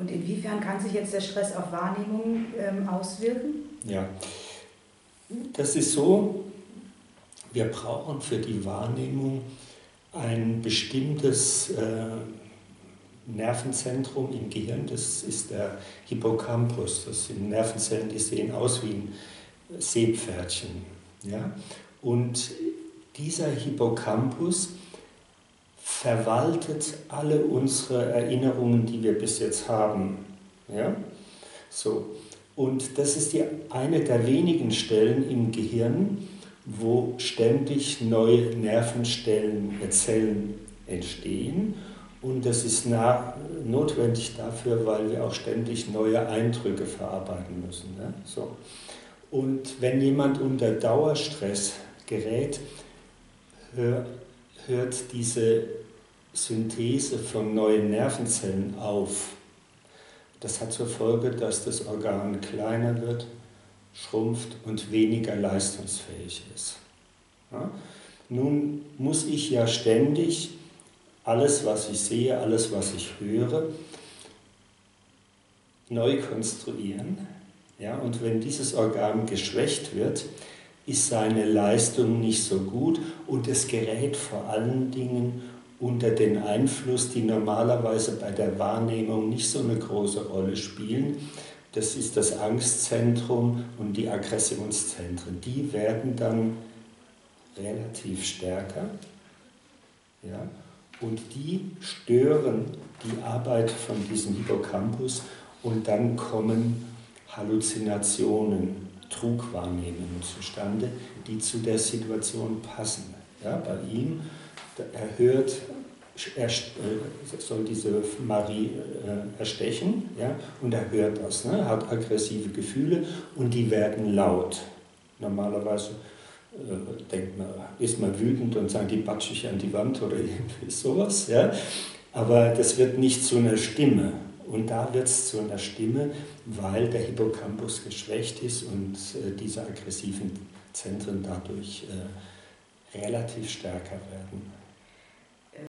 Und inwiefern kann sich jetzt der Stress auf Wahrnehmung auswirken? Ja, das ist so, wir brauchen für die Wahrnehmung ein bestimmtes Nervenzentrum im Gehirn, das ist der Hippocampus. Das sind Nervenzellen, die sehen aus wie ein Seepferdchen. Ja? Und dieser Hippocampus verwaltet alle unsere Erinnerungen, die wir bis jetzt haben. Ja? So. Und das ist eine der wenigen Stellen im Gehirn, wo ständig neue Nervenzellen entstehen. Und das ist notwendig dafür, weil wir auch ständig neue Eindrücke verarbeiten müssen. Ne? So. Und wenn jemand unter Dauerstress gerät, hört diese Synthese von neuen Nervenzellen auf. Das hat zur Folge, dass das Organ kleiner wird, schrumpft und weniger leistungsfähig ist. Ja? Nun muss ich ja ständig alles, was ich sehe, alles, was ich höre, neu konstruieren. Ja? Und wenn dieses Organ geschwächt wird, ist seine Leistung nicht so gut und es gerät vor allen Dingen unter den Einfluss, die normalerweise bei der Wahrnehmung nicht so eine große Rolle spielen. Das ist das Angstzentrum und die Aggressionszentren. Die werden dann relativ stärker, ja, und die stören die Arbeit von diesem Hippocampus und dann kommen Halluzinationen, Trugwahrnehmungen zustande, die zu der Situation passen. Ja, bei ihm, er soll diese Marie erstechen, ja, und er hört das, ne, hat aggressive Gefühle und die werden laut. Normalerweise ist man wütend und sagt, die batsche ich an die Wand oder irgendwie sowas, ja, aber das wird nicht zu einer Stimme. Und da wird es zu einer Stimme, weil der Hippocampus geschwächt ist und diese aggressiven Zentren dadurch relativ stärker werden.